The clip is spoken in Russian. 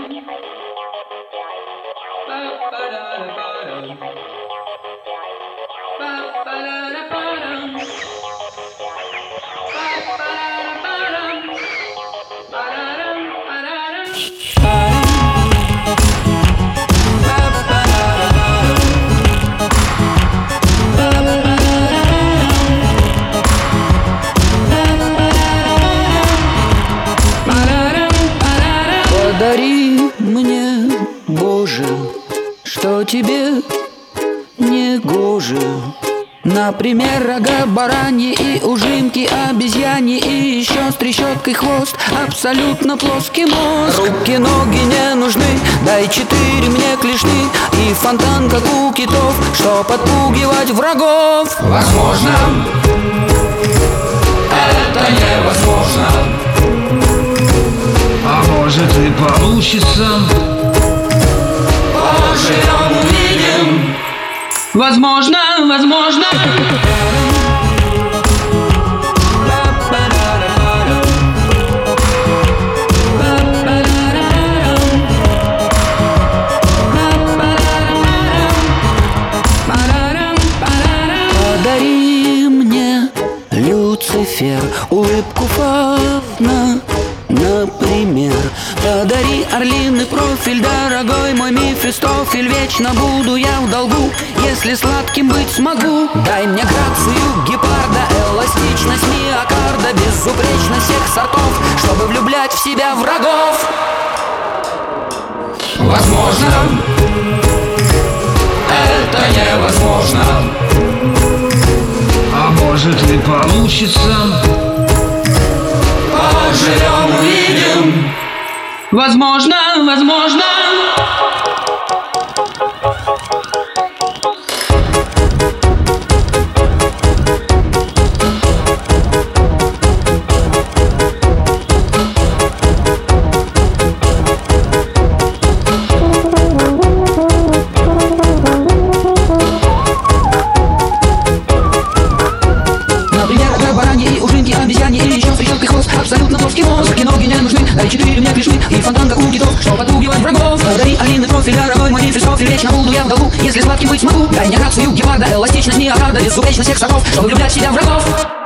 Подари мне, Боже, что тебе не гоже. Например, рога бараньи и ужимки обезьяньи, и еще с трещоткой хвост, абсолютно плоский мозг. Руки, ноги не нужны, дай 4 мне клешни и фонтан, как у китов, чтоб отпугивать врагов. Возможно, это невозможно, а может и получится. Поживем, увидим. Возможно, возможно. Подари мне, Люцифер, улыбку фавна, например. Подари орлиный профиль, дорогой мой Мефистофель. Вечно буду я в долгу, если сладким быть смогу. Дай мне грацию гепарда, эластичность миокарда, безупречность всех сортов, чтобы влюблять в себя врагов. Возможно, это невозможно, а может и получится. Поживем, увидим. Возможно, возможно. Абсолютно плоский мозг, руки, ноги не нужны, дай 4 мне клешни и фонтан, как у китов, чтоб отпугивать врагов. Подари орлиный профиль, дорогой мой Мефистофель. Вечно буду я в долгу, если сладким быть смогу. Дай мне грацию гепарда, эластичность миокарда, безупречность всех сортов, чтобы влюблять в себя врагов.